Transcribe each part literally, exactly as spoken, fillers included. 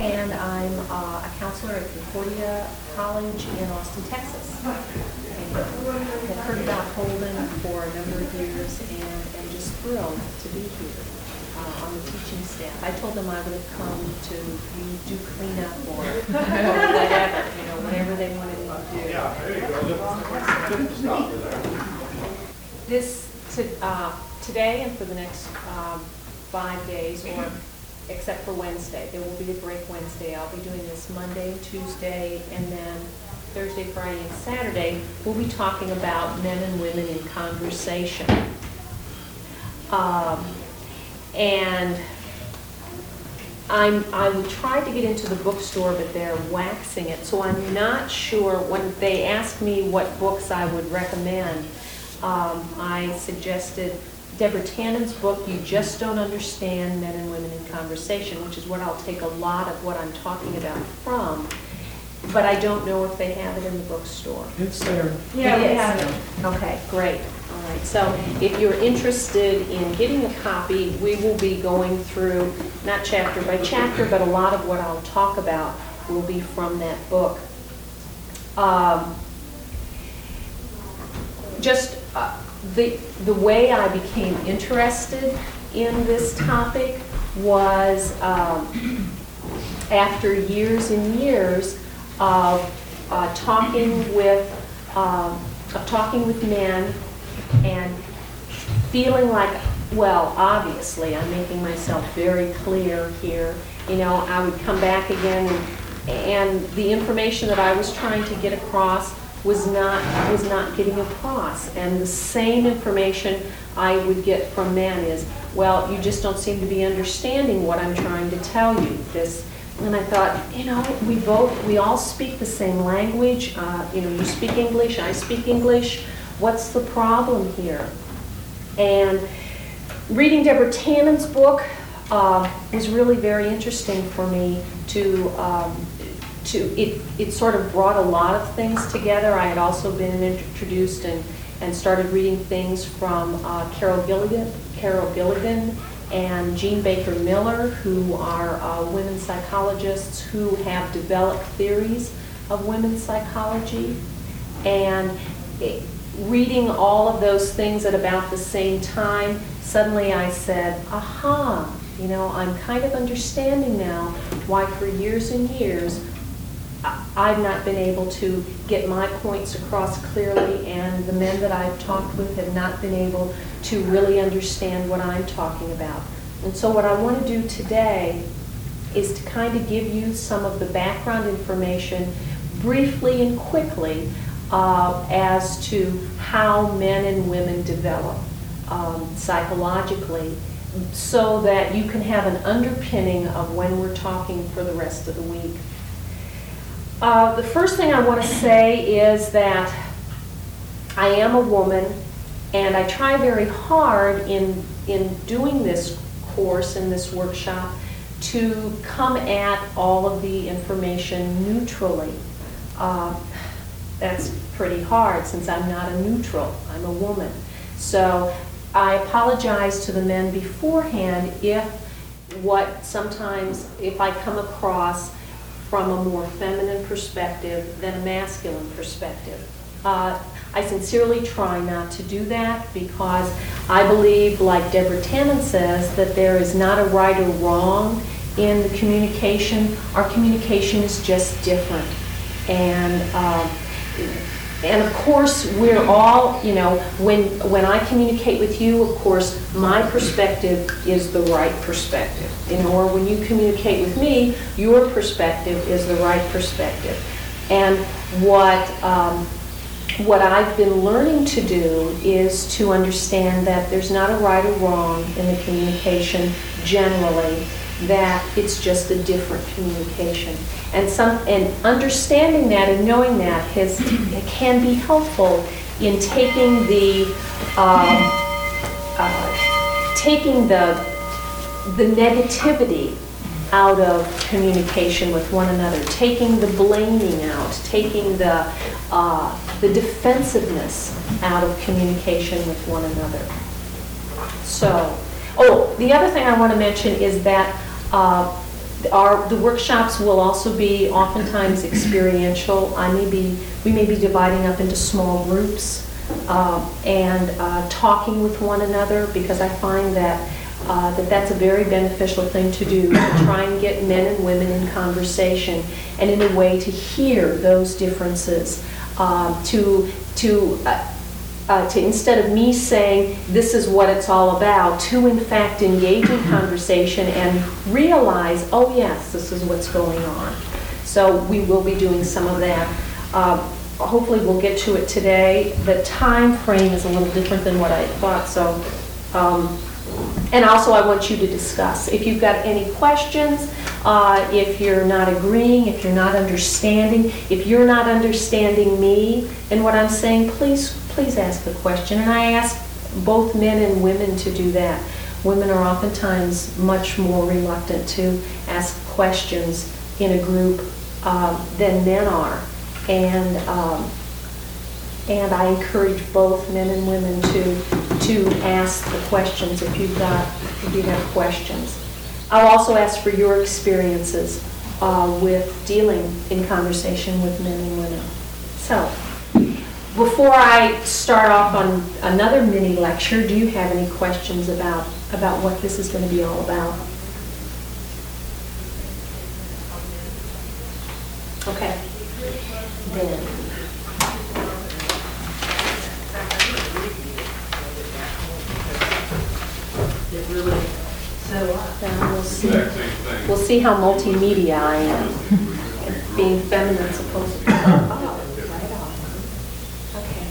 and I'm uh, a counselor at Concordia College in Austin, Texas. And I've heard about Holden for a number of years and am just thrilled to be here uh, on the teaching staff. I told them I would have come to do cleanup or, or whatever, you know, whatever they wanted me to do. Yeah, there you go. This, to, uh, today and for the next um, five days, or except for Wednesday, there will be a break Wednesday. I'll be doing this Monday, Tuesday, and then Thursday, Friday, and Saturday. We'll be talking about men and women in conversation. Um, and I'm, I would try to get into the bookstore, but they're waxing it, so I'm not sure. When they asked me what books I would recommend, um, I suggested Deborah Tannen's book, You Just Don't Understand Men and Women in Conversation, which is what I'll take a lot of what I'm talking about from, but I don't know if they have it in the bookstore. It's there. Yeah, we have it. Okay, great. All right, so if you're interested in getting a copy, we will be going through, not chapter by chapter, but a lot of what I'll talk about will be from that book. Um, just uh, the, the way I became interested in this topic was um, after years and years of uh, talking with um, of talking with men and feeling like, well, obviously, I'm making myself very clear here. You know, I would come back again, and, and the information that I was trying to get across was not was not getting across. And the same information I would get from men is, well, you just don't seem to be understanding what I'm trying to tell you. This. And I thought, you know, we both, we all speak the same language. Uh, you know, you speak English, I speak English. What's the problem here? And reading Deborah Tannen's book uh, was really very interesting for me to, um, to it, it sort of brought a lot of things together. I had also been introduced and, and started reading things from uh, Carol Gilligan, Carol Gilligan and Jean Baker Miller, who are uh, women psychologists who have developed theories of women's psychology. And it, reading all of those things at about the same time, suddenly I said, aha, you know, I'm kind of understanding now why for years and years I've not been able to get my points across clearly, and the men that I've talked with have not been able to really understand what I'm talking about. And so what I want to do today is to kind of give you some of the background information briefly and quickly uh, as to how men and women develop um, psychologically, so that you can have an underpinning of when we're talking for the rest of the week. Uh, the first thing I want to say is that I am a woman, and I try very hard in, in doing this course, in this workshop, to come at all of the information neutrally. Uh, that's pretty hard since I'm not a neutral, I'm a woman. So I apologize to the men beforehand if what sometimes, if I come across from a more feminine perspective than a masculine perspective. Uh, I sincerely try not to do that because I believe, like Deborah Tannen says, that there is not a right or wrong in the communication. Our communication is just different. And um, and of course, we're all, you know, when, when I communicate with you, of course, my perspective is the right perspective. You know, or when you communicate with me, your perspective is the right perspective. And what, um, what I've been learning to do is to understand that there's not a right or wrong in the communication generally, that it's just a different communication. And some and understanding that and knowing that has it can be helpful in taking the um, uh, taking the the negativity out of communication with one another, taking the blaming out, taking the uh, the defensiveness out of communication with one another. So, oh, the other thing I want to mention is that uh, our, the workshops will also be oftentimes experiential. I may be, we may be dividing up into small groups uh, and uh, talking with one another, because I find that uh, that that's a very beneficial thing to do, to try and get men and women in conversation, and in a way to hear those differences, uh, to to. Uh, Uh, to instead of me saying this is what it's all about, to in fact engage in conversation and realize, oh yes, this is what's going on. So we will be doing some of that. Uh, hopefully we'll get to it today. The time frame is a little different than what I thought. So, um, and also I want you to discuss. If you've got any questions, uh, if you're not agreeing, if you're not understanding, if you're not understanding me and what I'm saying, please please ask the question. And I ask both men and women to do that. Women are oftentimes much more reluctant to ask questions in a group um, than men are. And um, and I encourage both men and women to to ask the questions if you've got if you have questions. I'll also ask for your experiences uh, with dealing in conversation with men and women. So, before I start off on another mini lecture, do you have any questions about, about what this is going to be all about? Okay. Then. Then we'll see, we'll see how multimedia I am. Being feminine supposed to be. Oh, right on. Okay.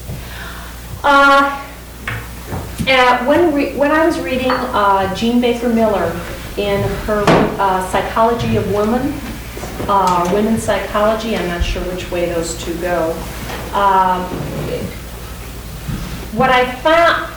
Uh, uh, when, re when I was reading uh, Jean Baker Miller in her uh, Psychology of Women, uh, Women's Psychology, I'm not sure which way those two go, uh, what I found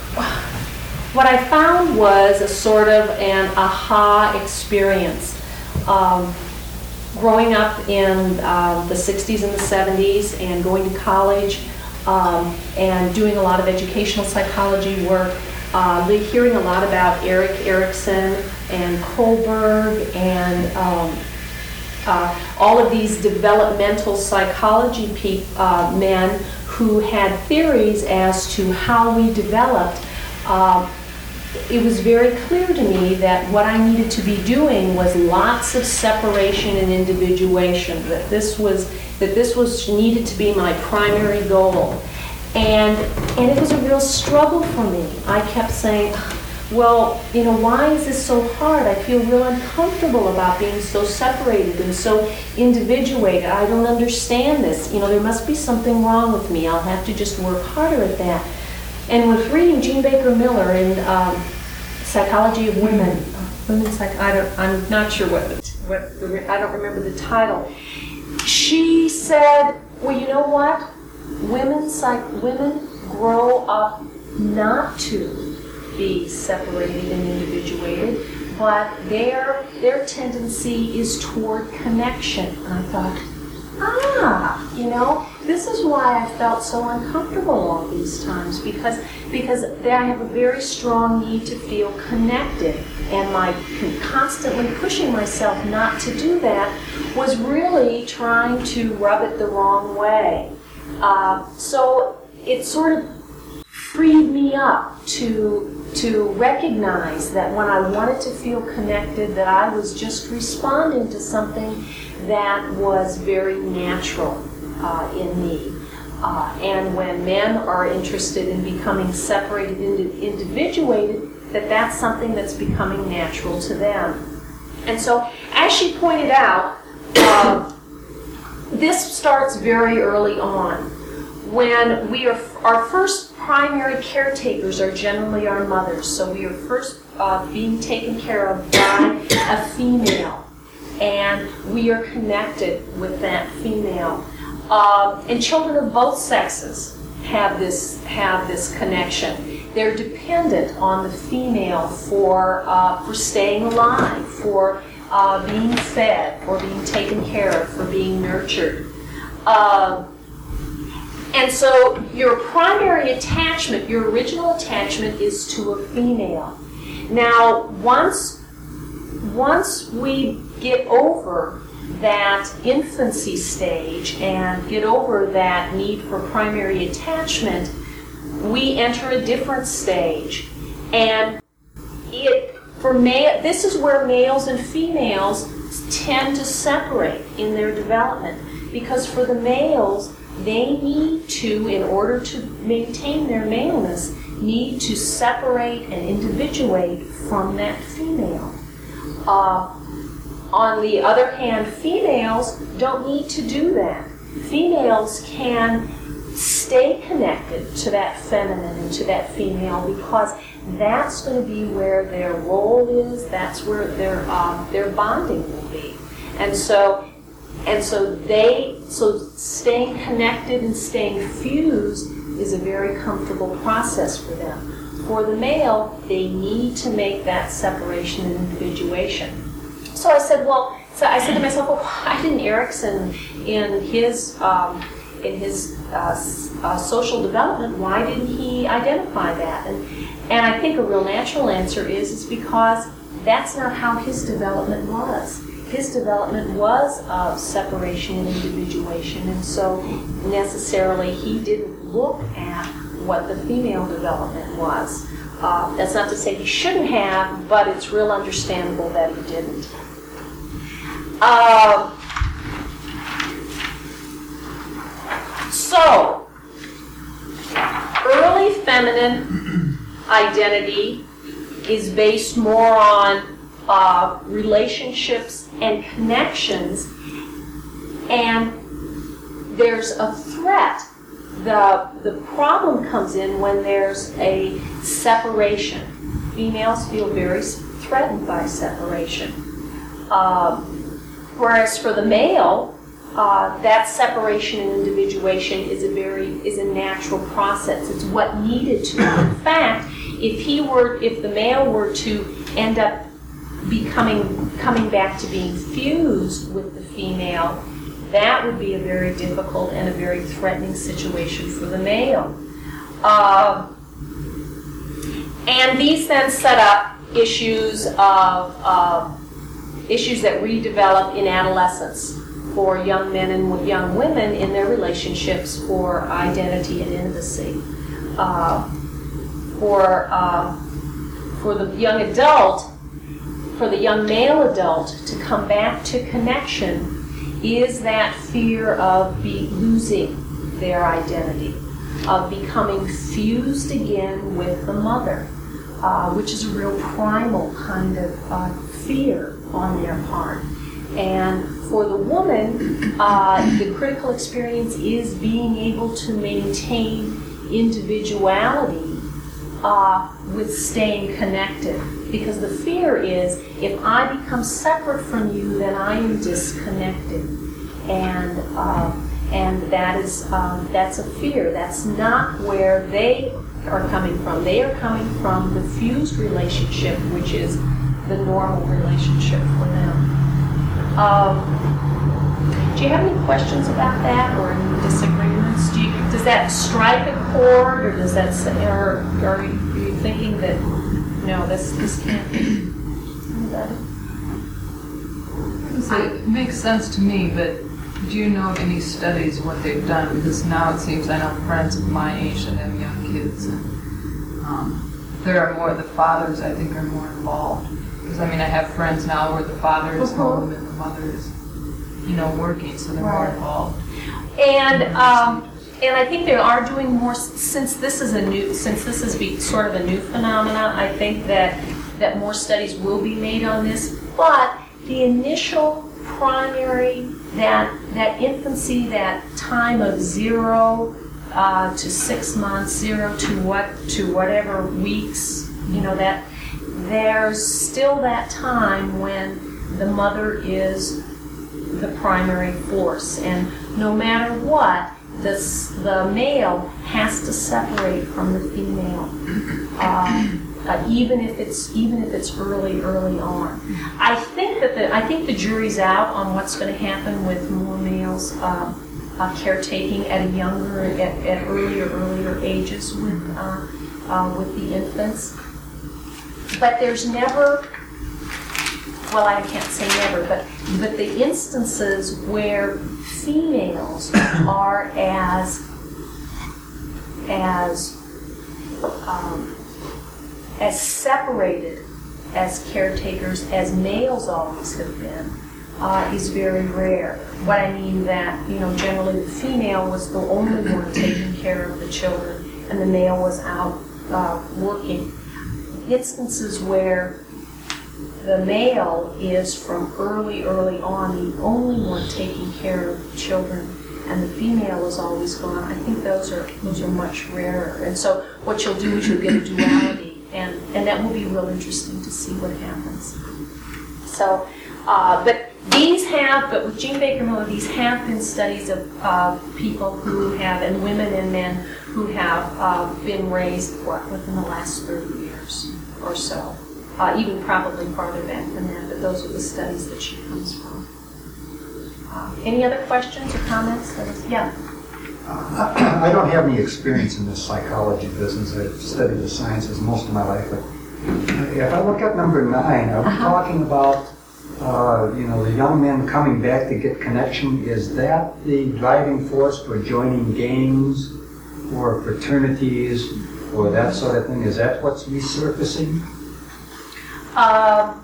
what I found was a sort of an aha experience. Um, growing up in uh, the sixties and the seventies and going to college, Um, and doing a lot of educational psychology work, uh, hearing a lot about Erik Erikson and Kohlberg and um, uh, all of these developmental psychology pe uh, men who had theories as to how we developed. Uh, it was very clear to me that what I needed to be doing was lots of separation and individuation, that this was that this was needed to be my primary goal. And, and it was a real struggle for me. I kept saying, well, you know, why is this so hard? I feel real uncomfortable about being so separated and so individuated. I don't understand this. You know, there must be something wrong with me. I'll have to just work harder at that. And with reading Jean Baker Miller in um, Psychology of Women, Women's Psych, I don't, I'm not sure what, the, what the, I don't remember the title. She said, well, you know what? Women, psych, women grow up not to be separated and individuated, but their, their tendency is toward connection. And I thought, ah, you know, this is why I felt so uncomfortable all these times, because, because I have a very strong need to feel connected. And my constantly pushing myself not to do that was really trying to rub it the wrong way. Uh, so it sort of freed me up to, to recognize that when I wanted to feel connected, that I was just responding to something that was very natural uh, in me. Uh, and when men are interested in becoming separated and individuated, that that's something that's becoming natural to them. And so, as she pointed out, uh, this starts very early on. When we are, our first primary caretakers are generally our mothers. So we are first uh, being taken care of by a female, and we are connected with that female. Uh, and children of both sexes have this have this connection. They're dependent on the female for uh, for staying alive, for uh, being fed, for being taken care of, for being nurtured. Uh, and so your primary attachment, your original attachment, is to a female. Now, once once we get over that infancy stage and get over that need for primary attachment, we enter a different stage. And it, for male, this is where males and females tend to separate in their development. Because for the males, they need to, in order to maintain their maleness, need to separate and individuate from that female. Uh, on the other hand, females don't need to do that. Females can stay connected to that feminine and to that female because that's going to be where their role is, that's where their, um, their bonding will be. And so And so they, so staying connected and staying fused is a very comfortable process for them. For the male, they need to make that separation and individuation. So I said, well, so I said to myself, well, why didn't Erikson, in his um, in his uh, uh, social development, why didn't he identify that? And and I think a real natural answer is is because that's not how his development was. His development was of separation and individuation, and so necessarily he didn't look at what the female development was. Uh, that's not to say he shouldn't have, but it's real understandable that he didn't. Uh, so, early feminine identity is based more on uh, relationships and connections, and there's a threat. The, the problem comes in when there's a separation. Females feel very threatened by separation. Um, whereas for the male, uh, that separation and individuation is a very is a natural process. It's what needed to. In fact, if he were, if the male were to end up becoming coming back to being fused with the female, that would be a very difficult and a very threatening situation for the male. Uh, and these then set up issues of uh, issues that redevelop in adolescence for young men and young women in their relationships for identity and intimacy. Uh, for uh, for the young adult, for the young male adult to come back to connection is that fear of be losing their identity, of becoming fused again with the mother, uh, which is a real primal kind of uh, fear on their part. And for the woman, uh, the critical experience is being able to maintain individuality uh, with staying connected. Because the fear is, if I become separate from you, then I am disconnected, and uh, and that is um, that's a fear. That's not where they are coming from. They are coming from the fused relationship, which is the normal relationship for them. Um, do you have any questions about that, or any disagreements? Do you, does that strike a chord, or does that, or, or are you thinking that? No, this this can't be. Anybody? So it makes sense to me, but do you know of any studies what they've done? Because now it seems I know friends of my age that have young kids, and um, there are more. The fathers, I think, are more involved. Because I mean, I have friends now where the father is uh-huh. home and the mother is, you know, working, so they're right. more involved. And. Um, And I think they are doing more since this is a new, since this is be sort of a new phenomena. I think that that more studies will be made on this. But the initial primary, that that infancy, that time of zero uh, to six months, zero to what to whatever weeks, you know, that there's still that time when the mother is the primary force, and no matter what. This, the male has to separate from the female, uh, uh, even if it's even if it's early, early on. I think that the I think the jury's out on what's going to happen with more males uh, uh, caretaking at a younger, at, at earlier, earlier ages with uh, uh, with the infants. But there's never well, I can't say never, but, but the instances where females are as, as, um, as separated as caretakers as males always have been, uh, is very rare. What I mean that, you know, generally the female was the only one taking care of the children, and the male was out uh, working. Instances where the male is from early, early on the only one taking care of the children, and the female is always gone. I think those are those are much rarer. And so what you'll do is you'll get a duality, and, and that will be real interesting to see what happens. So, uh, but these have, but with Jean Baker Miller, these have been studies of uh, people who have, and women and men who have uh, been raised, what, within the last thirty years or so. Uh, even probably farther back than that, but those are the studies that she comes from. Uh, any other questions or comments? Yeah. Uh, I don't have any experience in this psychology business. I've studied the sciences most of my life, but if I look at number nine, are we Uh-huh. talking about, uh, you know, the young men coming back to get connection? Is that the driving force for joining gangs or fraternities or that sort of thing? Is that what's resurfacing? Um,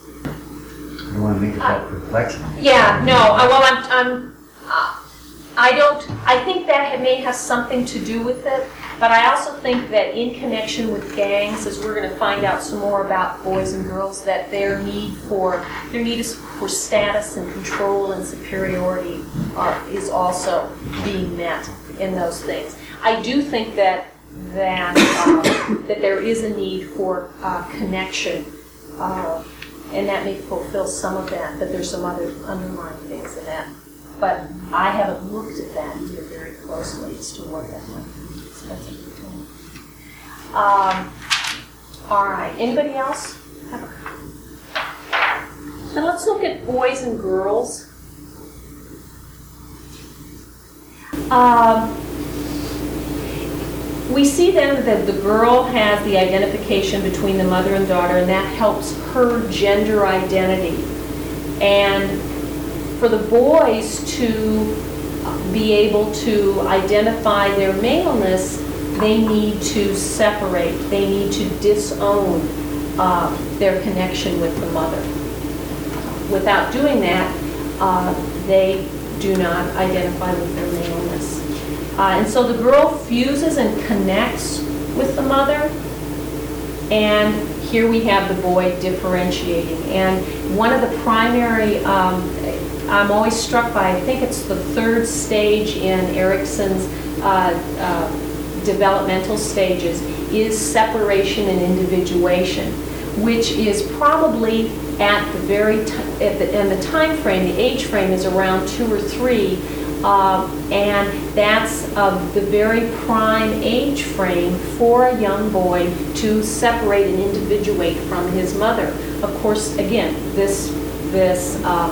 I don't want to make it that perplexing. yeah, no, uh, well, I'm, I'm, uh, I don't, I think that may have something to do with it, but I also think that in connection with gangs, as we're going to find out some more about boys and girls, that their need for, their need is for status and control and superiority are, is also being met in those things. I do think that, that, uh, that there is a need for uh, connection. Uh, and that may fulfill some of that, but there's some other underlying things in that. But I haven't looked at that either very closely as to what that might be. So that's a good thing. Um, all right. Anybody else? Have a... Now let's look at boys and girls. Um, We see then that the girl has the identification between the mother and daughter, and that helps her gender identity. And for the boys to be able to identify their maleness, they need to separate. They need to disown uh, their connection with the mother. Without doing that, uh, they do not identify with their maleness. Uh, and so the girl fuses and connects with the mother, and here we have the boy differentiating. And one of the primary, um, I'm always struck by, I think it's the third stage in Erikson's uh, uh, developmental stages, is separation and individuation, which is probably at the very, t- at the, and the time frame, the age frame is around two or three. Uh, and that's uh, the very prime age frame for a young boy to separate and individuate from his mother. Of course, again, this this uh,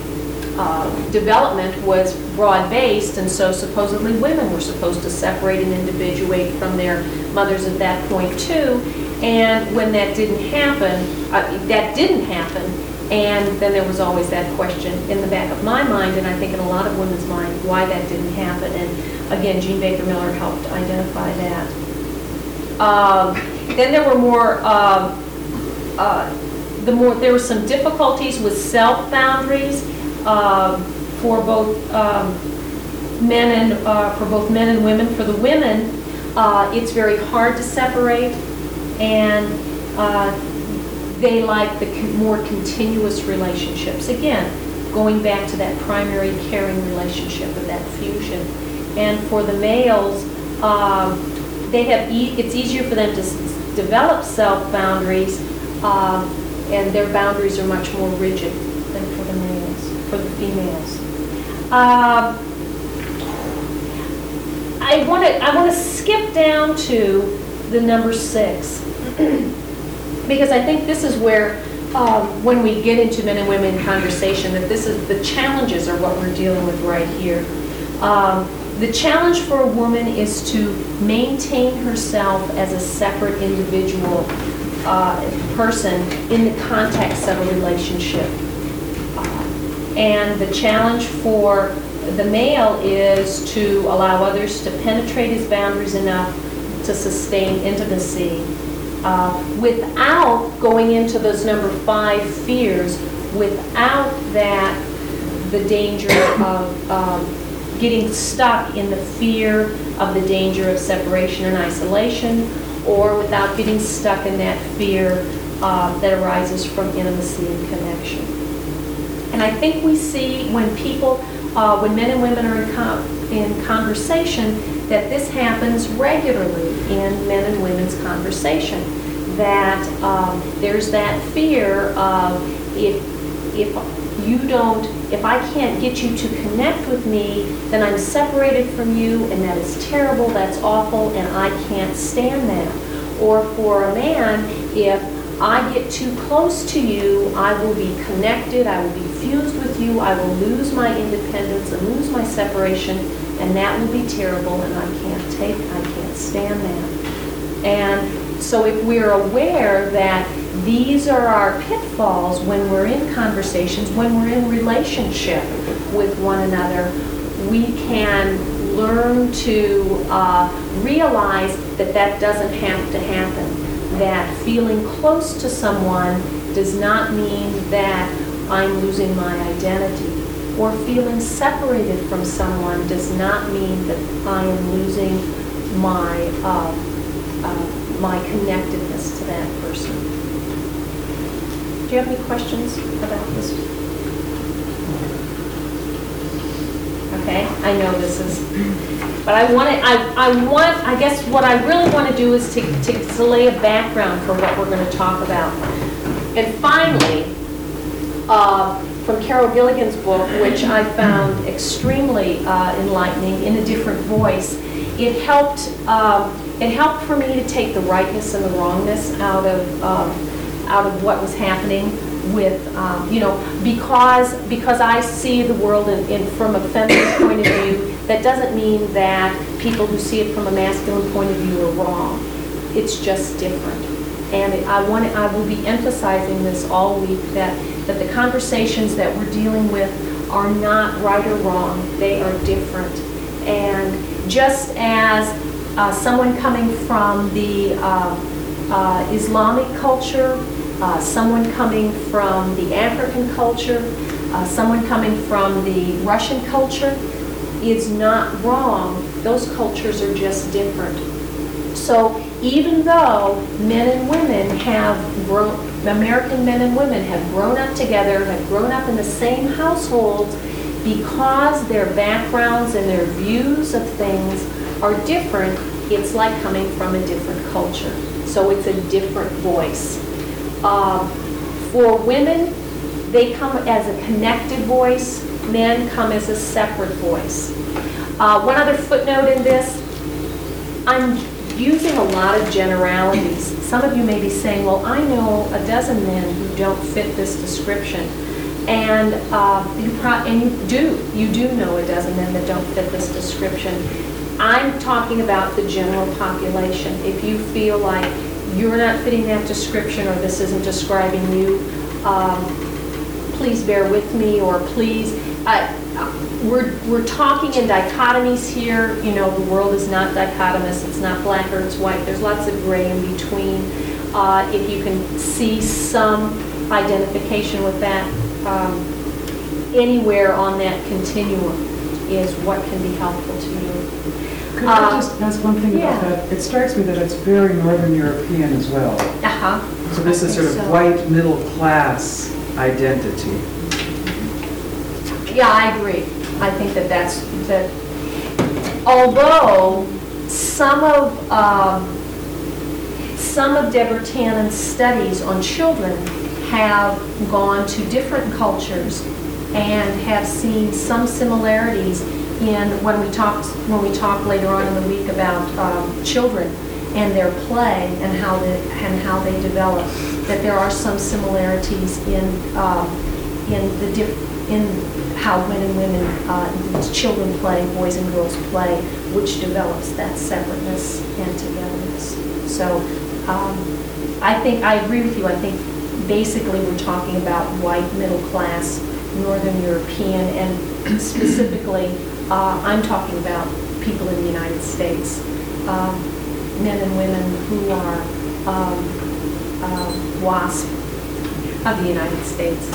uh, development was broad-based, and so supposedly women were supposed to separate and individuate from their mothers at that point too. And when that didn't happen, uh, that didn't happen. And then there was always that question in the back of my mind, and I think in a lot of women's mind, why that didn't happen. And again, Jean Baker Miller helped identify that. Um, then there were more, uh, uh, the more there were some difficulties with self boundaries uh, for both um, men and uh, for both men and women. For the women, uh, it's very hard to separate, and uh, they like the con- more continuous relationships. Again, going back to that primary caring relationship of that fusion. And for the males, um, they have e- it's easier for them to s- develop self-boundaries, um, and their boundaries are much more rigid than for the males, for the females. Um, I want to I want to skip down to the number six. Because I think this is where, um, when we get into men and women conversation, that this is the challenges are what we're dealing with right here. Um, the challenge for a woman is to maintain herself as a separate individual uh, person in the context of a relationship. Uh, And the challenge for the male is to allow others to penetrate his boundaries enough to sustain intimacy uh, without going into those number five fears, without that, the danger of um, getting stuck in the fear of the danger of separation and isolation, or without getting stuck in that fear uh, that arises from intimacy and connection. And I think we see when people, uh, when men and women are in, com in conversation, that this happens regularly in men and women's conversation. That um, there's that fear of if, if you don't, if I can't get you to connect with me, then I'm separated from you, and that is terrible, that's awful, and I can't stand that. Or for a man, if I get too close to you, I will be connected, I will be fused with you, I will lose my independence and lose my separation, and that will be terrible, and I can't take, I can't stand that. And so if we're aware that these are our pitfalls when we're in conversations, when we're in relationship with one another, we can learn to uh, realize that that doesn't have to happen. That feeling close to someone does not mean that I'm losing my identity. Or feeling separated from someone does not mean that I am losing my, uh, uh, my connectedness to that person. Do you have any questions about this? Okay, I know this is, but I want to, I, I want, I guess what I really want to do is to, to, to lay a background for what we're going to talk about. And finally, uh, from Carol Gilligan's book, which I found extremely uh, enlightening, In a Different Voice, it helped, um, it helped for me to take the rightness and the wrongness out of, um, out of what was happening with, um, you know, because because I see the world in, in from a feminine point of view, that doesn't mean that people who see it from a masculine point of view are wrong. It's just different. And I want to, I will be emphasizing this all week, that, that the conversations that we're dealing with are not right or wrong. They are different. And just as uh, someone coming from the uh, uh, Islamic culture, Uh, someone coming from the African culture, uh, someone coming from the Russian culture is not wrong. Those cultures are just different. So even though men and women have grown, American men and women have grown up together, have grown up in the same households, because their backgrounds and their views of things are different, it's like coming from a different culture. So it's a different voice. Uh, for women, they come as a connected voice. Men come as a separate voice. Uh, one other footnote in this, I'm using a lot of generalities. Some of you may be saying, well, I know a dozen men who don't fit this description. And, uh, you, pro and you do, you do know a dozen men that don't fit this description. I'm talking about the general population. If you feel like you're not fitting that description, or this isn't describing you, um, please bear with me, or please, uh, we're, we're talking in dichotomies here. You know, the world is not dichotomous. It's not black or it's white. There's lots of gray in between. Uh, if you can see some identification with that, um, anywhere on that continuum is what can be helpful to you. Could I Um, just ask one thing about yeah. that? It strikes me that it's very Northern European as well. Uh-huh. So this is sort of So- white middle class identity. Yeah, I agree. I think that that's, that, although some of, um, some of Deborah Tannen's studies on children have gone to different cultures and have seen some similarities in when we talk when we talk later on in the week about um, children and their play and how they and how they develop, that there are some similarities in um, in the diff, in how men and women, uh, children play, boys and girls play, which develops that separateness and togetherness. So um, I think, I agree with you. I think basically we're talking about white, middle-class, Northern European, and specifically, uh, I'm talking about people in the United States, um, men and women who are um, uh, WASP of the United States.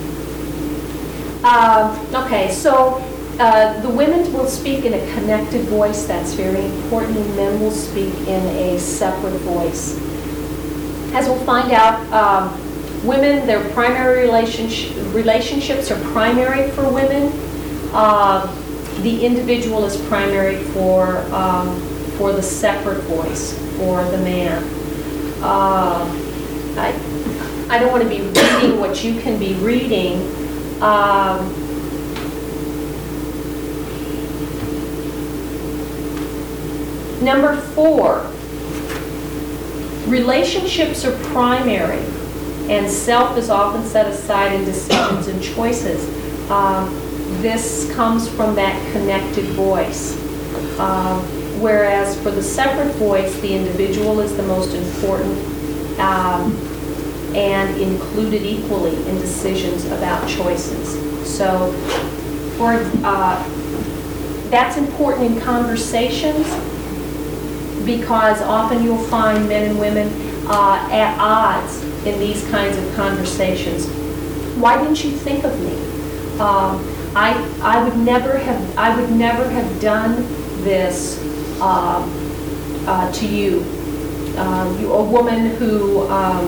Uh, okay, so uh, the women will speak in a connected voice. That's very important, and men will speak in a separate voice. As we'll find out, um, women, their primary relationship, relationships are primary for women. Uh, the individual is primary for, um, for the separate voice, for the man. Uh, I, I don't want to be reading what you can be reading. Um, number four, relationships are primary, and self is often set aside in decisions and choices. Um, this comes from that connected voice. Um, whereas for the separate voice, the individual is the most important um, and included equally in decisions about choices. So for, uh, that's important in conversations, because often you'll find men and women uh, at odds in these kinds of conversations. Why didn't you think of me? Um, I I would never have I would never have done this uh, uh, to you. Uh, you a woman who um,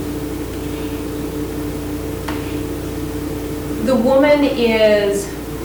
the woman is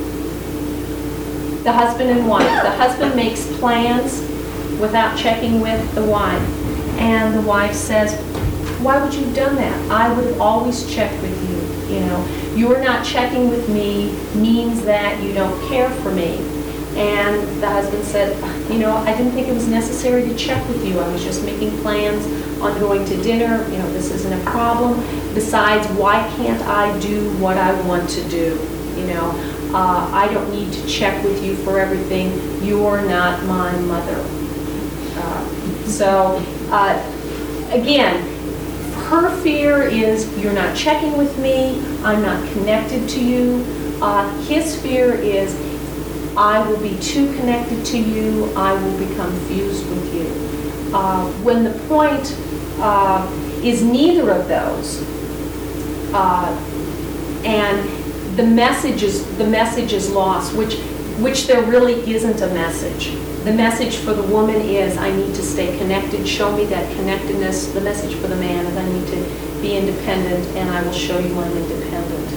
the husband and wife. The husband makes plans without checking with the wife, and the wife says, why would you have done that? I would have always checked with you. You know, you're not checking with me means that you don't care for me. And the husband said, you know, I didn't think it was necessary to check with you. I was just making plans on going to dinner. You know, this isn't a problem. Besides, why can't I do what I want to do? You know, uh, I don't need to check with you for everything. You're not my mother. Uh, so, uh, again, her fear is you're not checking with me, I'm not connected to you. Uh, his fear is I will be too connected to you, I will become fused with you. Uh, when the point uh, is neither of those, uh, and the message is the message is lost, which which there really isn't a message. The message for the woman is, I need to stay connected, show me that connectedness. The message for the man is, I need to be independent, and I will show you I'm independent.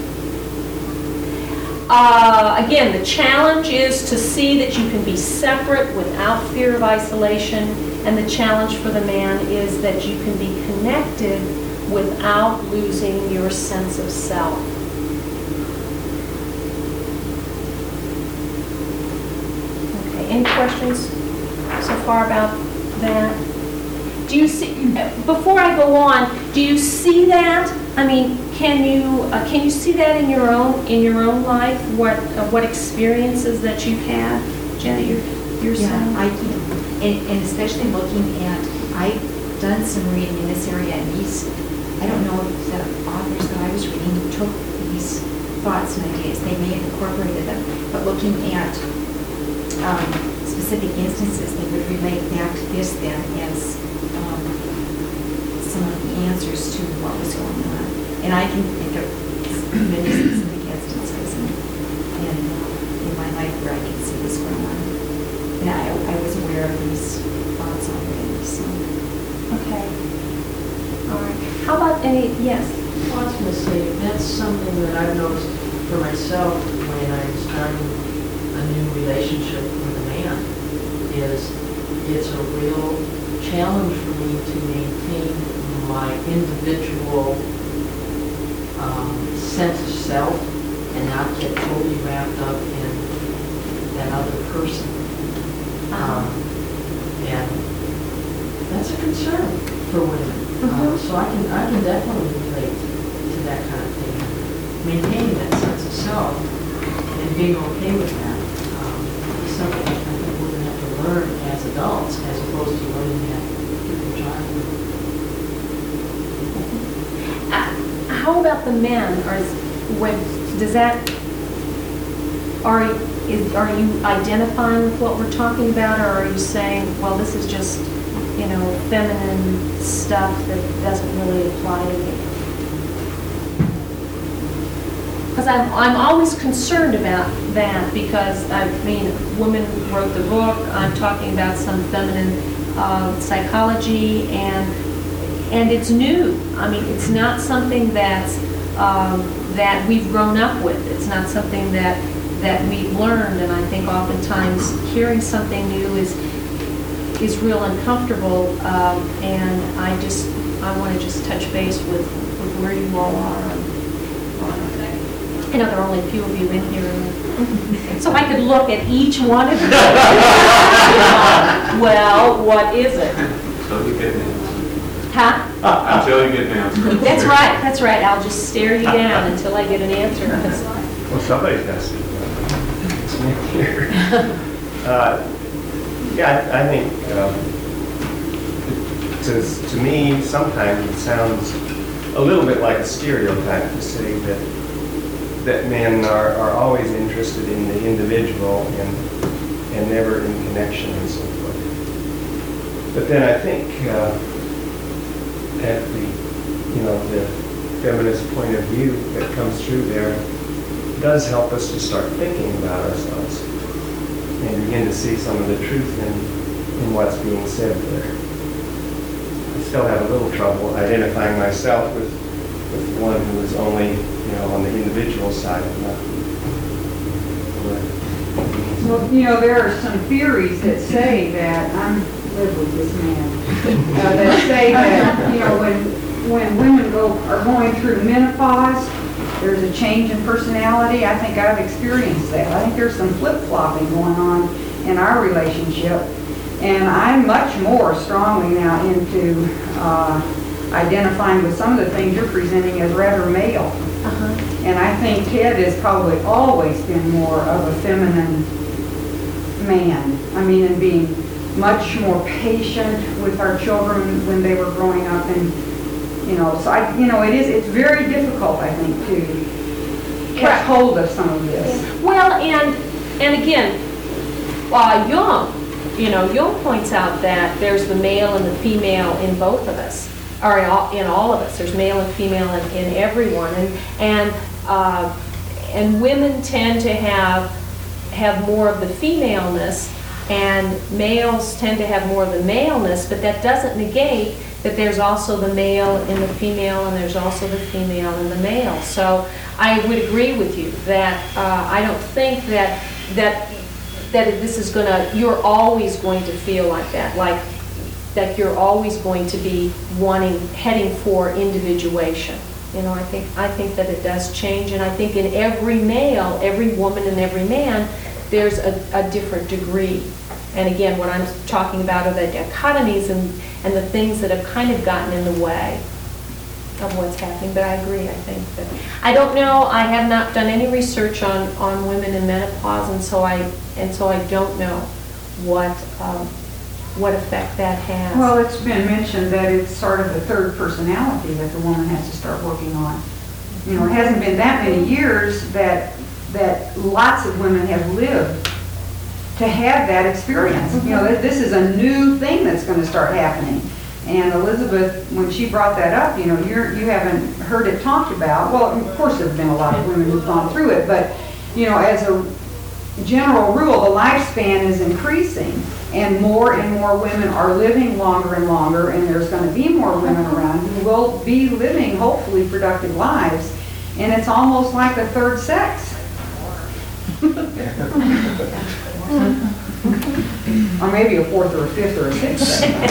Uh, again, the challenge is to see that you can be separate without fear of isolation, and the challenge for the man is that you can be connected without losing your sense of self. Any questions so far about that? Do you see, before I go on, do you see that? I mean, can you uh, can you see that in your own in your own life? What uh, what experiences that you've had, Jenny? You're, you're Yeah, saying? I can, and, and especially looking at, I've done some reading in this area, and these, I don't know if the authors that I was reading took these thoughts and ideas, they may have incorporated them, but looking at Um, specific instances, they would relate back to this then as um, some of the answers to what was going on. And I can think of many specific instances in, in, in my life where I can see this going on. And I, I was aware of these thoughts already, so. Okay. All right. How about any? Yes. Well, I was going to say, that's something that I've noticed for myself when I'm starting a new relationship with a man, is it's a real challenge for me to maintain my individual um, sense of self and not get totally wrapped up in that other person. Um, and that's a concern for women. Mhm. Uh, so I can I can definitely relate to that kind of thing. Maintaining that sense of self and being okay with that um, is something I think we're going to have to learn as adults, as opposed to learning that in childhood. how about the men? Are, when, does that, are, is, are you identifying with what we're talking about, or are you saying, well, this is just, you know, feminine stuff that doesn't really apply to me? Because I'm, I'm always concerned about that, because, I mean, women wrote the book, I'm talking about some feminine uh, psychology, and and it's new. I mean, it's not something that's, um, that we've grown up with. It's not something that, that we've learned, and I think oftentimes hearing something new is, is real uncomfortable, um, and I just, I want to just touch base with, with where you all are on, on I know there are only a few of you in here, and so I could look at each one of you. Well, what is it? Until you get an answer. Huh? Until you get an answer. That's right, that's right. I'll just stare you down until I get an answer. Well, somebody's got to see it. It's me here. Uh, Yeah, I I think, um, to, to me, sometimes it sounds a little bit like a stereotype to say that that men are, are always interested in the individual and, and never in connection and so forth. But then I think uh, at the, you know, the feminist point of view that comes through there does help us to start thinking about ourselves and begin to see some of the truth in, in what's being said there. I still have a little trouble identifying myself with, with one who is only, you know, on the individual side of that. Well, you know, there are some theories that say that, I'm live with this man, uh, that say that, you know, when, when women go, are going through menopause, there's a change in personality. I think I've experienced that. I think there's some flip-flopping going on in our relationship. And I'm much more strongly now into uh, identifying with some of the things you're presenting as rather male. Uh-huh. And I think Ted has probably always been more of a feminine man. I mean, and being much more patient with our children when they were growing up, and you know, so I, you know, it is, it's very difficult, I think, to catch hold of some of this. Well, and, and again, uh, Jung, you know, Jung points out that there's the male and the female in both of us, or in all, in all of us. There's male and female in, in everyone, and and uh, and women tend to have have more of the femaleness, and males tend to have more of the maleness. But that doesn't negate that there's also the male in the female, and there's also the female in the male. So I would agree with you that uh, I don't think that that that this is gonna, you're always going to feel like that, like that you're always going to be wanting, heading for individuation. You know, I think I think that it does change, and I think in every male, every woman, and every man, there's a, a different degree. And again, what I'm talking about are the dichotomies and, and the things that have kind of gotten in the way of what's happening. But I agree, I think that, I don't know, I have not done any research on, on women in menopause, and so I, and so I don't know what, um, what effect that has. Well, it's been mentioned that it's sort of the third personality that the woman has to start working on. You know, it hasn't been that many years that, that lots of women have lived to have that experience. You know, this is a new thing that's going to start happening. And Elizabeth, when she brought that up, you know, you're, you haven't heard it talked about. Well, of course there have been a lot of women who've gone through it, but, you know, as a general rule, the lifespan is increasing, and more and more women are living longer and longer, and there's going to be more women around who will be living, hopefully, productive lives. And it's almost like a third sex. Or maybe a fourth or a fifth or a sixth.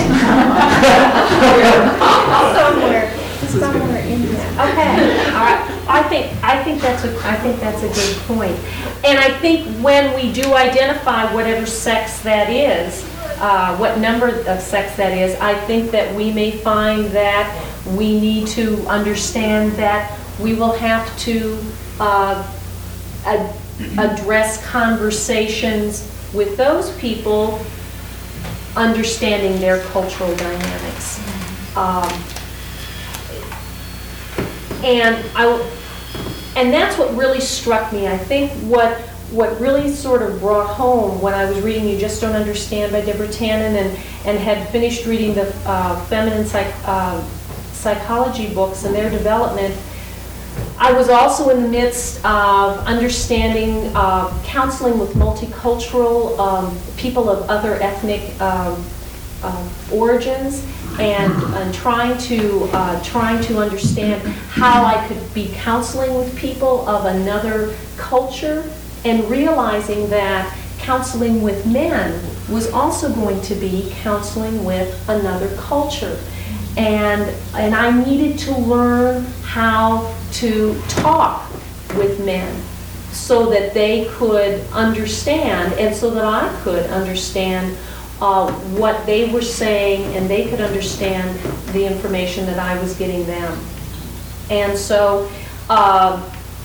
somewhere, somewhere in there. Okay, all right. I think I think that's a I think that's a good point. And I think when we do identify whatever sex that is, uh, what number of sex that is, I think that we may find that we need to understand that we will have to uh, ad- address conversations with those people, understanding their cultural dynamics. Um, And I, and that's what really struck me. I think what what really sort of brought home when I was reading You Just Don't Understand by Deborah Tannen and, and had finished reading the uh, feminine psych, uh, psychology books and their development, I was also in the midst of understanding uh, counseling with multicultural um, people of other ethnic um, um, origins, and, and trying to uh, trying to understand how I could be counseling with people of another culture, and realizing that counseling with men was also going to be counseling with another culture. And, and I needed to learn how to talk with men so that they could understand, and so that I could understand uh, what they were saying, and they could understand the information that I was getting them. And so uh,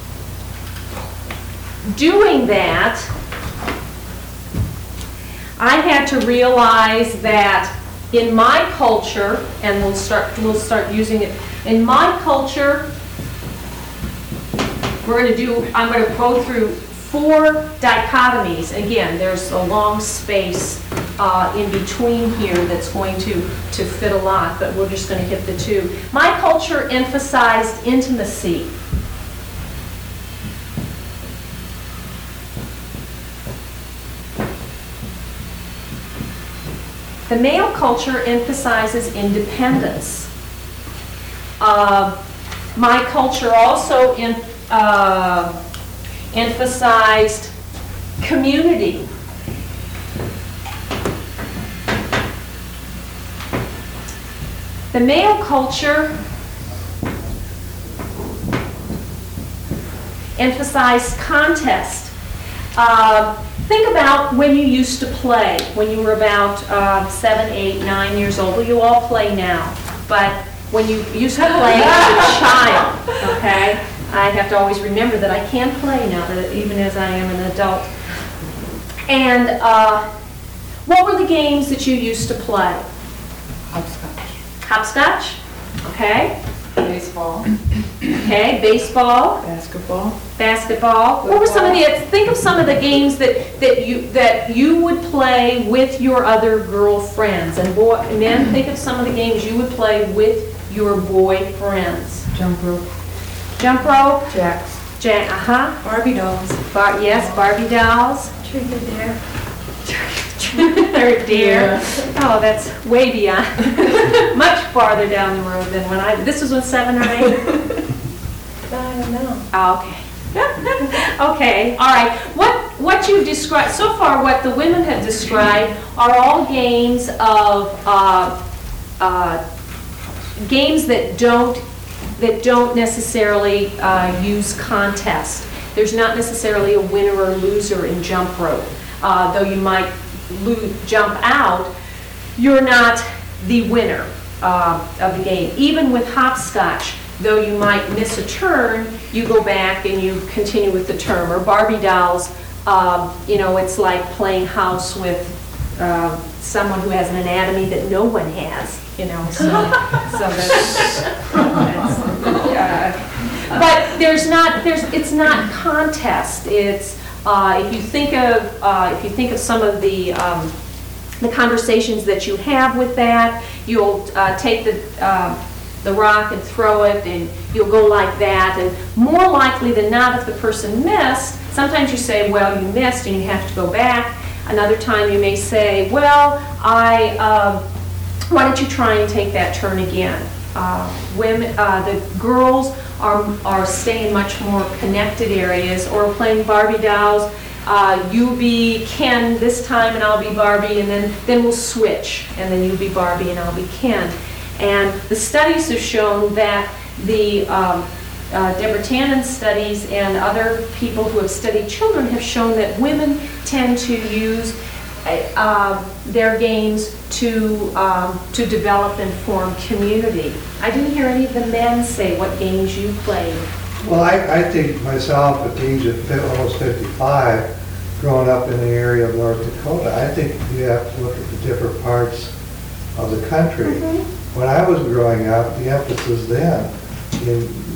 doing that, I had to realize that in my culture, and we'll start we'll start using it. In my culture, we're going to do. I'm going to go through four dichotomies. Again, there's a long space uh, in between here that's going to to fit a lot, but we're just going to hit the two. My culture emphasized intimacy. The male culture emphasizes independence. Uh, my culture also in, uh, emphasized community. The male culture emphasized contest. Uh, Think about when you used to play, when you were about uh, seven, eight, nine years old. Well, you all play now, but when you used to play as a child, okay? I have to always remember that I can play now, that even as I am an adult. And uh, what were the games that you used to play? Hopscotch. Hopscotch, okay? Baseball. Okay, baseball. Basketball. Basketball. What were some of the, think of some of the games that, that you that you would play with your other girlfriends. And boy, men, think of some of the games you would play with your boy friends. Jump rope. Jump rope. Jacks. Jack, uh-huh. Barbie dolls. Bar, yes, Barbie dolls. Truth or dare. Third deer. Oh, that's way beyond, much farther down the road than when I, this was when seven or eight? I don't know. Oh, okay. Okay, all right. What, what you've described, so far what the women have described are all games of, uh, uh, games that don't, that don't necessarily uh, use contest. There's not necessarily a winner or loser in jump rope, uh, though you might Lo- jump out, you're not the winner uh, of the game. Even with hopscotch, though you might miss a turn, you go back and you continue with the turn. Or Barbie dolls, um, you know, it's like playing house with uh, someone who has an anatomy that no one has, you know. So, so that's, that's uh, but there's not, there's, it's not contest. It's Uh, if you think of uh, if you think of some of the um, the conversations that you have with that, you'll uh, take the uh, the rock and throw it, and you'll go like that. And more likely than not, if the person missed, sometimes you say, "Well, you missed, and you have to go back." Another time, you may say, "Well, I uh, why don't you try and take that turn again?" Uh, women, uh, the girls are are staying much more connected areas, or playing Barbie dolls. Uh, you be Ken this time, and I'll be Barbie, and then then we'll switch, and then you be Barbie, and I'll be Ken. And the studies have shown that the um, uh, Deborah Tannen studies and other people who have studied children have shown that women tend to use Uh, their games to um, to develop and form community. I didn't hear any of the men say what games you played. Well, I, I think myself at the age of fif- almost fifty-five, growing up in the area of North Dakota, I think you have to look at the different parts of the country. Mm-hmm. When I was growing up, the emphasis then in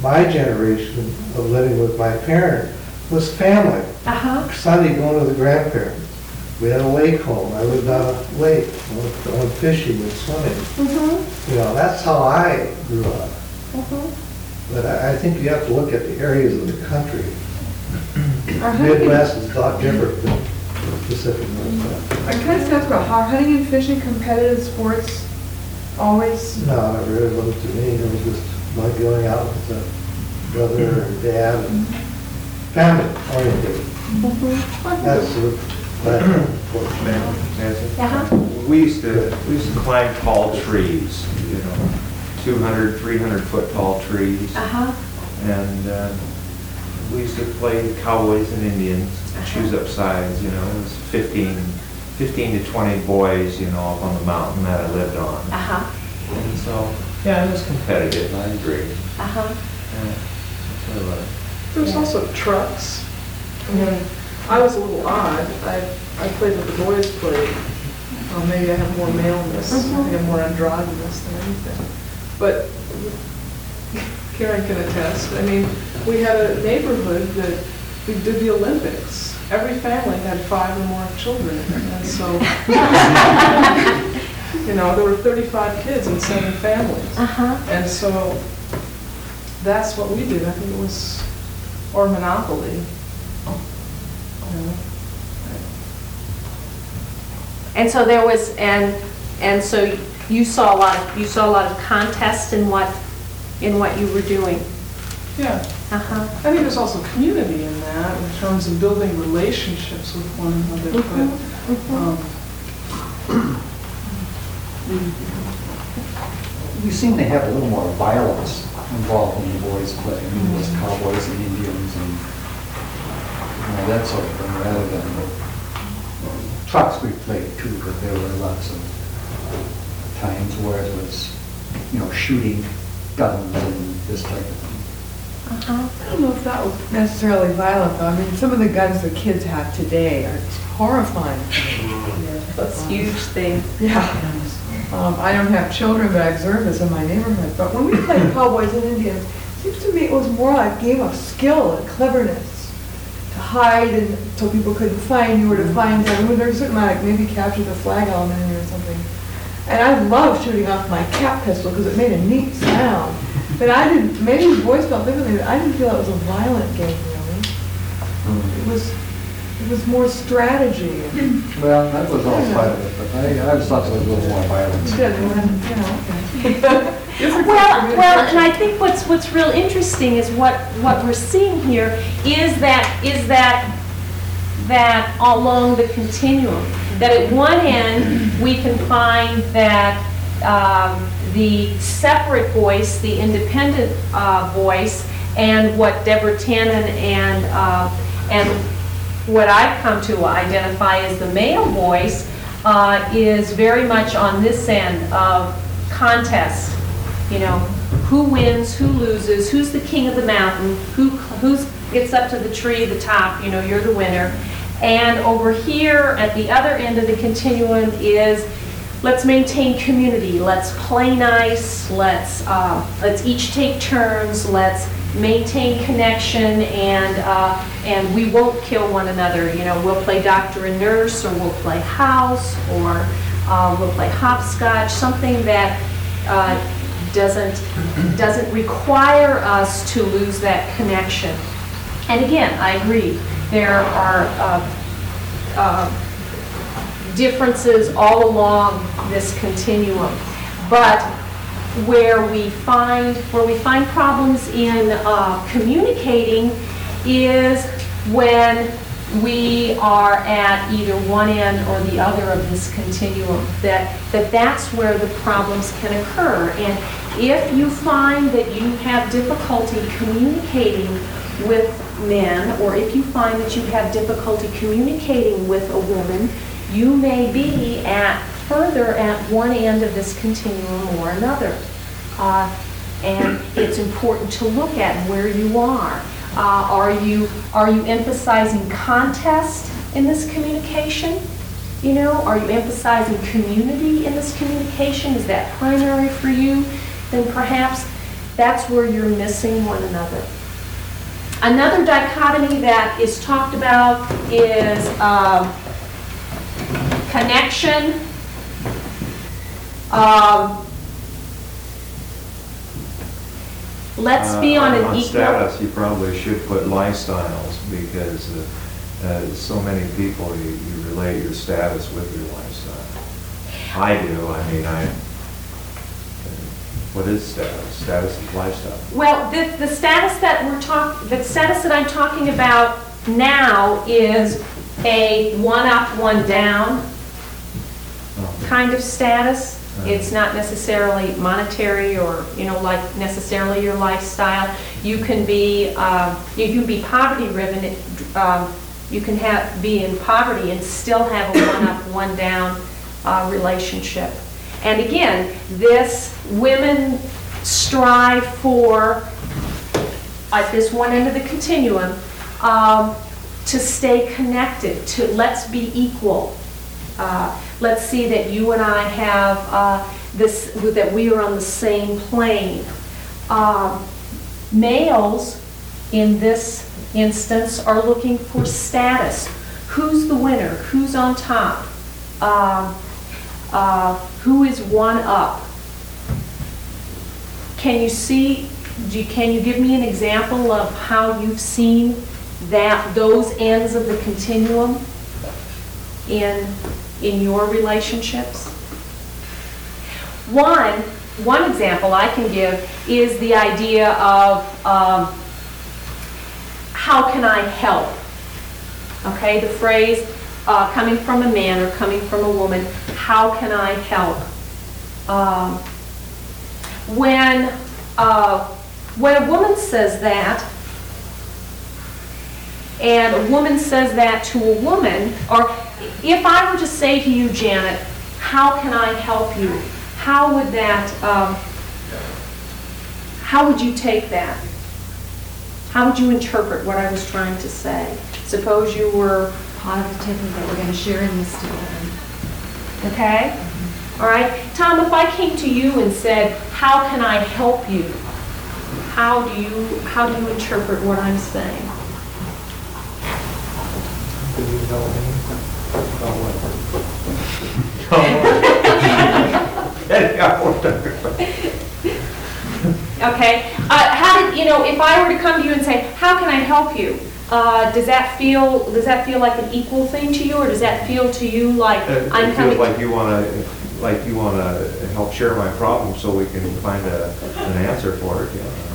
my generation of living with my parents was family. Uh-huh. Sunday going to the grandparents. We had a lake home. I lived on a lake, went going fishing and swimming. Mm-hmm. You know, that's how I grew up. Mm-hmm. But I, I think you have to look at the areas of the country. Uh-huh. Midwest is a lot different than the Pacific Northwest. I kind of ask about how hunting and fishing, competitive sports, always. No, it really wasn't to me. It was just like going out with a brother or dad and family oriented. Mm-hmm. That's the Nancy? Uh-huh. We used to, we used to climb tall trees, you know, two hundred, three hundred foot tall trees. Uh-huh. And uh, we used to play cowboys and Indians, choose up sides, you know, it was fifteen, fifteen to twenty boys, you know, up on the mountain that I lived on. Uh-huh. And so, yeah, it was competitive, I agree. Uh-huh. Yeah, that's what I love. There's also trucks. I mean, I was a little odd. I, I played what the boys played. Well, maybe I have more maleness. I think I'm more androgynous than anything. But Karen can attest. I mean, we had a neighborhood that we did the Olympics. Every family had five or more children. And so, you know, there were thirty-five kids in seven families. Uh-huh. And so that's what we did. I think it was, or Monopoly. You know. And so there was, and, and so you saw a lot, of you saw a lot of contest in what, in what you were doing. Yeah. Uh-huh. I think there's also community in that, in terms of building relationships with one another. Mhm. But, Mhm. um, We seem to have a little more violence involved in the boys' play. I mean, it was cowboys and Indians and you know, that sort of thing, rather than the trucks we played too, but there were lots of times where it was, you know, shooting guns and this type of thing. Uh-huh. I don't know if that was necessarily violent, though. I mean, some of the guns the kids have today are horrifying. Those huge things. Yeah. Um, I don't have children, but I observe this in my neighborhood. But when we played cowboys and Indians, it seems to me it was more like a game of skill and cleverness. To hide and so people couldn't find you or to find them. I mean, there's a certain amount, like maybe capture the flag element in there or something. And I love shooting off my cap pistol because it made a neat sound. But I didn't, maybe the boys felt differently, but I didn't feel it was a violent game, really. It was, it was more strategy. Well, that was all part of it, but I, I always thought there was a little more violence. Good, well, then, you know, okay. Well, well, and I think what's, what's real interesting is what, what we're seeing here is that, is that, that along the continuum, that at one end, we can find that um, the separate voice, the independent uh, voice, and what Deborah Tannen and, uh, and what I've come to identify as the male voice uh, is very much on this end of contest. You know, who wins, who loses, who's the king of the mountain, who who's gets up to the tree, the top, you know, you're the winner. And over here at the other end of the continuum is let's maintain community, let's play nice, let's uh, let's each take turns, let's maintain connection, and uh, and we won't kill one another. You know, we'll play doctor and nurse, or we'll play house, or uh, we'll play hopscotch, something that uh, doesn't doesn't require us to lose that connection. And again, I agree, there are uh, uh, differences all along this continuum, but where we find where we find problems in uh, communicating is when we are at either one end or the other of this continuum, that, that that's where the problems can occur. And if you find that you have difficulty communicating with men, or if you find that you have difficulty communicating with a woman, you may be at further at one end of this continuum or another. Uh, and it's important to look at where you are. Uh, are you are you emphasizing contest in this communication? You know, are you emphasizing community in this communication? Is that primary for you? Then perhaps that's where you're missing one another. Another dichotomy that is talked about is um, connection. Um, let's be Uh, on an On equal. status, you probably should put lifestyles, because uh, uh, so many people, you you relate your status with your lifestyle. I do, I mean, I, what is status? Status is lifestyle. Well, the, the status that we're talking, the status that I'm talking about now is a one up, one down Oh. kind of status. Uh-huh. It's not necessarily monetary or, you know, like necessarily your lifestyle. You can be, um, you can be poverty riven, um, you can have, be in poverty and still have a one up, one down uh, relationship. And again, this, women strive for, at this one end of the continuum, um, to stay connected, to let's be equal. Uh, let's see that you and I have uh, this, that we are on the same plane. Um, males, in this instance, are looking for status. Who's the winner? Who's on top? Um, uh, who is one up? Can you see, do you, can you give me an example of how you've seen that, those ends of the continuum in, in your relationships? One, one example I can give is the idea of um, how can I help? Okay, the phrase uh, coming from a man or coming from a woman, how can I help? Um, when, uh, when a woman says that, and a woman says that to a woman, or if I were to say to you, Janet, how can I help you? How would that, um, how would you take that? How would you interpret what I was trying to say? Suppose you were Positively that we're going to share in this together. okay? All right. Tom, if I came to you and said, how can I help you? How do you, how do you interpret what I'm saying? Do you know me? Okay. Uh, how did, you know, if I were to come to you and say, how can I help you? Uh, does that feel, does that feel like an equal thing to you, or does that feel to you like It I'm it coming? feels like you want to, like you want to help share my problem so we can find a, an answer for it,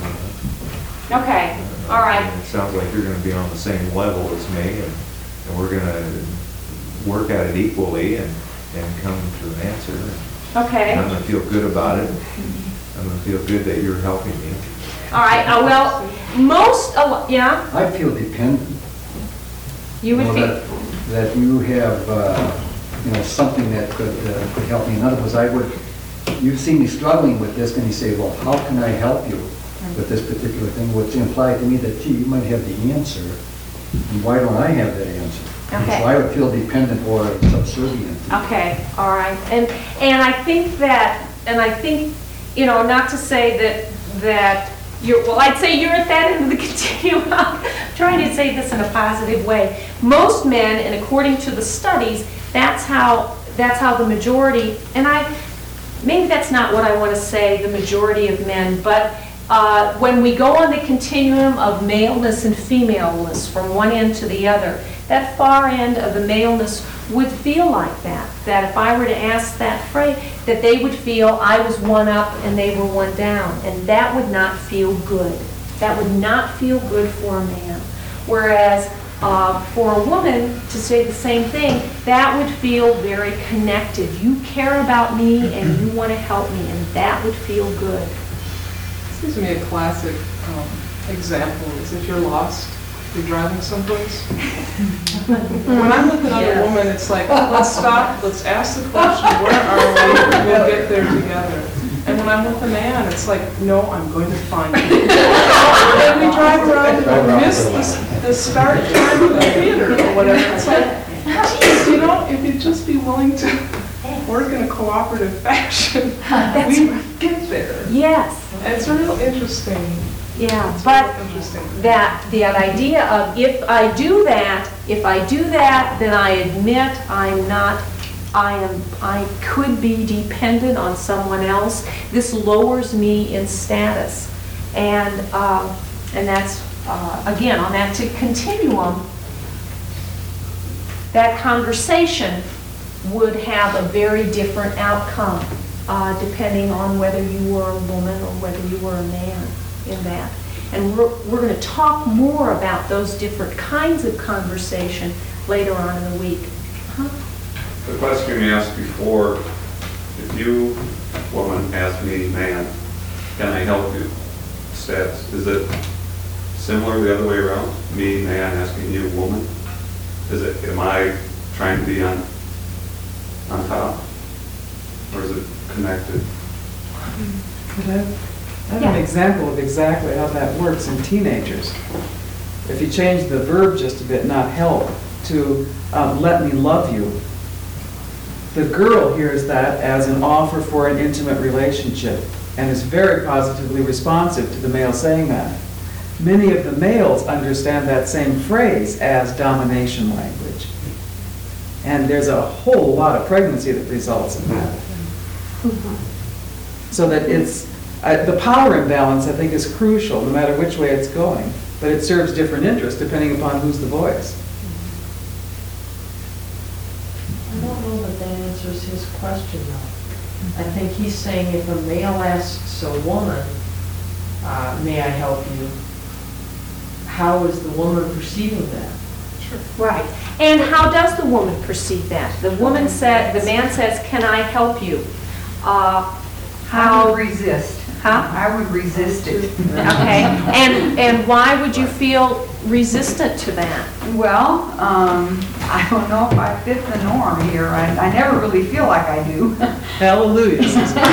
yeah. Okay. All right. It sounds like you're going to be on the same level as me, and, and we're going to work at it equally and, and come to an answer. Okay. And I'm going to feel good about it. I'm going to feel good that you're helping me. All right. Uh, well, most, uh, yeah, I feel dependent. you would know, feel. that, that you have, uh, you know, something that could, uh, could help me. In other words, I would, you've seen me struggling with this, and you say, well, how can I help you with this particular thing? Which implied to me that, gee, you might have the answer, and why don't I have that answer? And Okay. so I would feel dependent or subservient. Okay, all right. And, and I think that, and I think, you know, not to say that, that you're, well, I'd say you're at that end of the continuum. I'm trying to say this in a positive way. Most men, and according to the studies, that's how, that's how the majority, and I, maybe that's not what I want to say, the majority of men, but uh, when we go on the continuum of maleness and femaleness from one end to the other, that far end of the maleness would feel like that. That if I were to ask that phrase, that they would feel I was one up and they were one down. And that would not feel good. That would not feel good for a man. Whereas uh, for a woman to say the same thing, that would feel very connected. You care about me and you want to help me, and that would feel good. Seems to me a classic um, example is if you're lost, you're driving someplace. When I'm with another Yes. woman, it's like, let's stop, let's ask the question, where are we? We'll get there together. And when I'm with a man, it's like, no, I'm going to find you. And we drive around and miss the, the start time of the theater or whatever. It's like, geez, you know, if you'd just be willing to work in a cooperative fashion, That's we right. get there. Yes, And it's real interesting. yeah, It's but real interesting. that, that idea of if I do that, if I do that, then I admit I'm not, I am, I could be dependent on someone else. This lowers me in status. And, um, and that's, uh, again, on that to continuum, that conversation would have a very different outcome, uh, depending on whether you were a woman or whether you were a man in that. And we're, we're going to talk more about those different kinds of conversation later on in the week. Huh? The question you asked before, if you, woman, ask me, man, can I help you? Status, is it similar the other way around? Me, man, asking you, woman? Is it, am I trying to be on, on top? Or is it connected? Could I I have Yeah. an example of exactly how that works in teenagers. If you change the verb just a bit, not help, to um, let me love you, the girl hears that as an offer for an intimate relationship and is very positively responsive to the male saying that. Many of the males understand that same phrase as domination language. And there's a whole lot of pregnancy that results in that. So that it's, uh, the power imbalance, I think, is crucial, no matter which way it's going. But it serves different interests depending upon who's the voice. I don't know that that answers his question, though. I think he's saying if a male asks a woman, uh, may I help you, how is the woman perceiving that? Right. And how does the woman perceive that? The woman said, the man says, can I help you? Uh, I How, would resist. Huh? I would resist it. okay. And, and why would you feel resistant to that? Well, um, I don't know if I fit the norm here. I, I never really feel like I do. Hallelujah.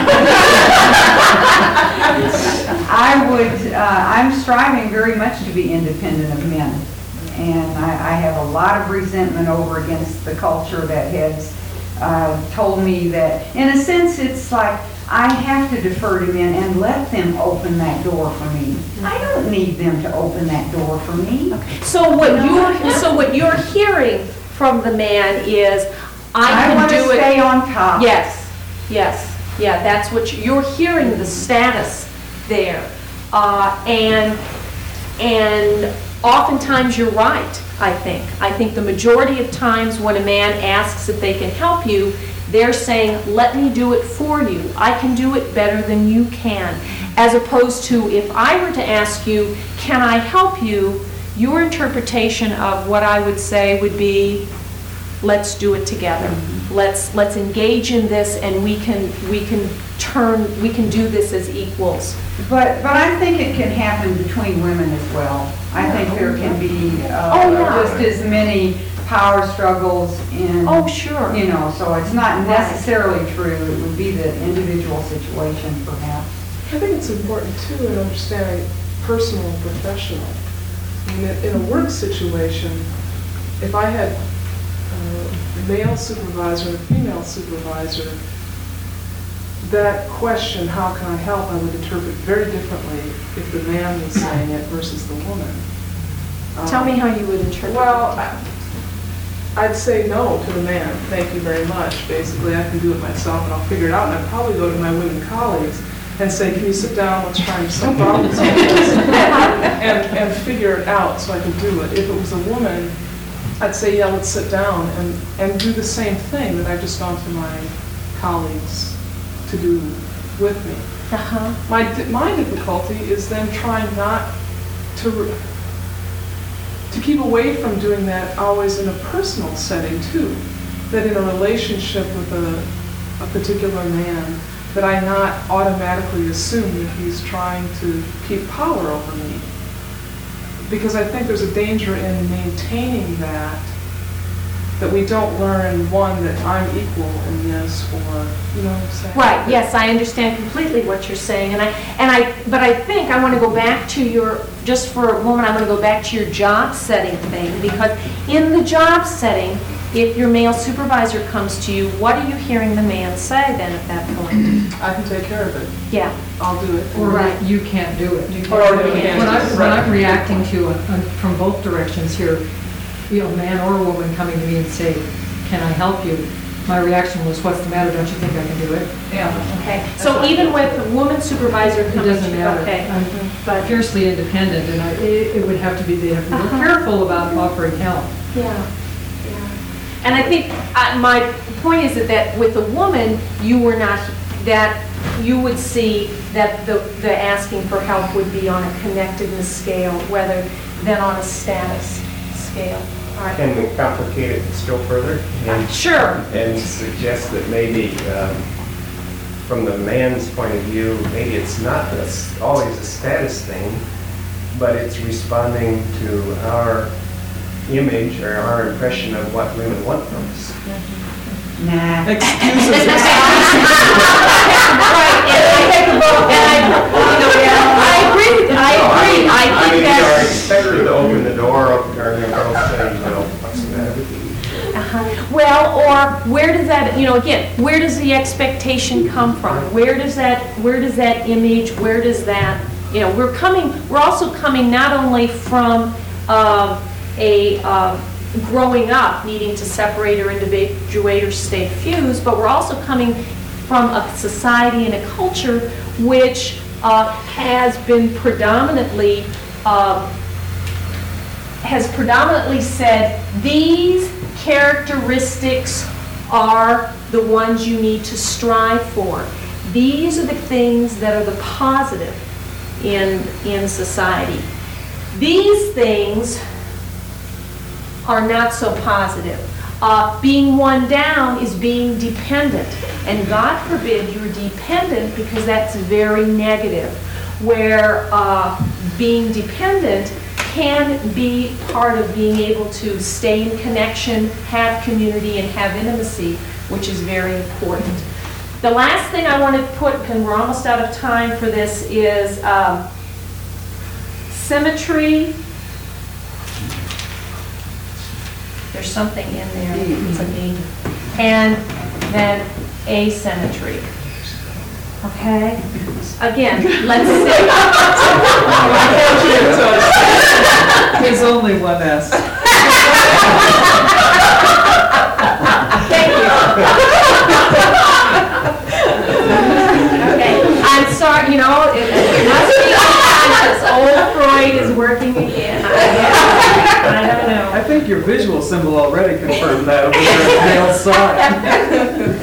I would, uh, I'm striving very much to be independent of men. And I, I have a lot of resentment over against the culture that has uh, told me that, in a sense, it's like I have to defer to men and let them open that door for me. I don't need them to open that door for me. So what you're, so what you're hearing from the man is, I I want can to do it. stay on top. Yes, yes, yeah, that's what, you- you're hearing the status there. Uh, and, and oftentimes you're right, I think. I think the majority of times when a man asks if they can help you, they're saying, let me do it for you. I can do it better than you can. As opposed to, if I were to ask you, can I help you? Your interpretation of what I would say would be, let's do it together. Let's, let's engage in this and we can, we can turn, we can do this as equals. But, but I think it can happen between women as well. I think there can be uh, Oh, yeah. just as many power struggles in, Oh, sure. you know, so it's not necessarily true. It would be the individual situation perhaps. I think it's important too in understanding personal and professional. I mean, in a work situation, if I had a male supervisor and a female supervisor, that question, how can I help, I would interpret very differently if the man was saying it versus the woman. Tell me Um, how you would interpret Well, it. I- I'd say no to the man, thank you very much. Basically, I can do it myself and I'll figure it out. And I'd probably go to my women colleagues and say, can you sit down, let's try and solve problems with this, and, and figure it out so I can do it. If it was a woman, I'd say, yeah, let's sit down and, and do the same thing that I've just gone to my colleagues to do with me. Uh-huh. My, di- my difficulty is then trying not to, re- to keep away from doing that always in a personal setting too. That in a relationship with a, a particular man, that I not automatically assume that he's trying to keep power over me. Because I think there's a danger in maintaining that, that we don't learn, one, that I'm equal in this, or, you know what I'm saying? Right, yes, I understand completely what you're saying, and I, and I, but I think I want to go back to your, just for a moment, I want to go back to your job setting thing, because in the job setting, if your male supervisor comes to you, what are you hearing the man say then at that point? I can take care of it. Yeah. I'll do it. Or Right. that you can't do it. Or you can't. What I'm, what I'm reacting to uh, uh, from both directions here, you know, man or woman coming to me and say, can I help you? My reaction was, what's the matter? Don't you think I can do it? Yeah. Okay, so even with a woman supervisor It coming to doesn't you, matter. okay. I'm But, fiercely independent, and I, it, it would have to be, they have to be Uh-huh. careful about offering help. yeah, yeah. And I think, uh, my point is that, that with a woman, you were not, that you would see that the, the asking for help would be on a connectedness scale rather than on a status scale. All right. Can we complicate it still further? And- Sure. And suggest that maybe, um, from the man's point of view, maybe it's not a s- always a status thing, but it's responding to our image or our impression of what women want from us. Nah. Excuses. Right, and I take a vote, and I, you know, yeah, I agree, I agree, I I think mean, we are that's. expected to open the door, or the girl say, you know, what's the matter with you? Uh-huh. Well, or where does that, you know, again, where does the expectation come from? Where does that, where does that image, where does that, you know, we're coming, we're also coming not only from um, a um, growing up needing to separate or individuate or stay fused, but we're also coming from a society and a culture which uh, has been predominantly uh, has predominantly said these characteristics are the ones you need to strive for. These are the things that are the positive in, in society. These things are not so positive. Uh, being one down is being dependent. And God forbid you're dependent, because that's very negative. Where uh, being dependent can be part of being able to stay in connection, have community, and have intimacy, which is very important. The last thing I want to put, and we're almost out of time for this, is um, symmetry. There's something in there. It's a E. And then asymmetry. Okay? Again, let's see. There's only one S. Thank you. Okay, I'm sorry, you know, it it must be unconscious. Old Freud is working again. I I don't know. I think your visual symbol already confirmed that over there at Dale's side.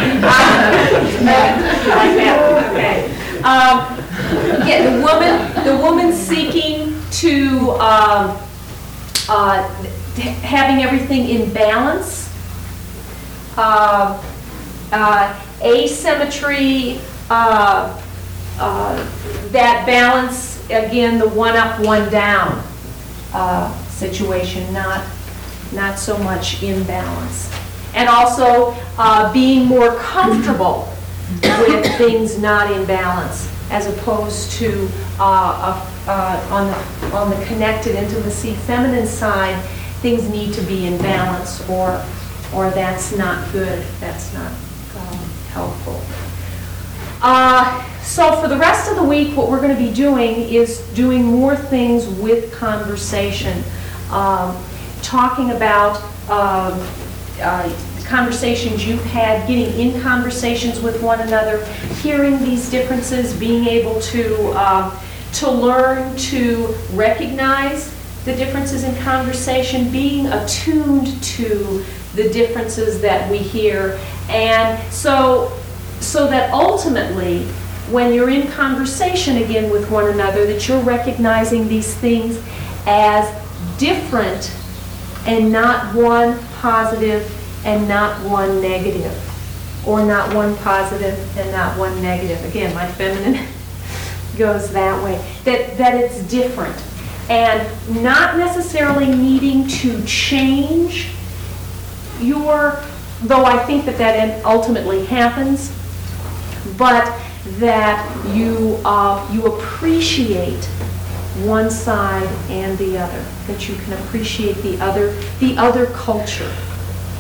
Like that, okay. Um, yeah, the woman, the woman seeking to, um, uh, having everything in balance. Uh, uh, asymmetry, uh, uh, that balance, again, the one up, one down uh, situation, not, not so much imbalance. And also uh, being more comfortable with things not in balance, as opposed to uh, uh, uh, on the on the connected intimacy feminine side, things need to be in balance, or or that's not good. That's not um, helpful. Uh, so for the rest of the week, what we're going to be doing is doing more things with conversation, um, talking about um, uh, conversations you've had, getting in conversations with one another, hearing these differences, being able to uh, to learn to recognize the differences in conversation, being attuned to the differences that we hear, and so so that ultimately, when you're in conversation again with one another, that you're recognizing these things as different and not one positive and not one negative, or not one positive and not one negative. Again, my feminine goes that way. That, that it's different, and not necessarily needing to change your, though I think that that ultimately happens, but that you, uh, you appreciate one side and the other, that you can appreciate the other, the other culture.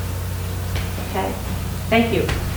Thank you.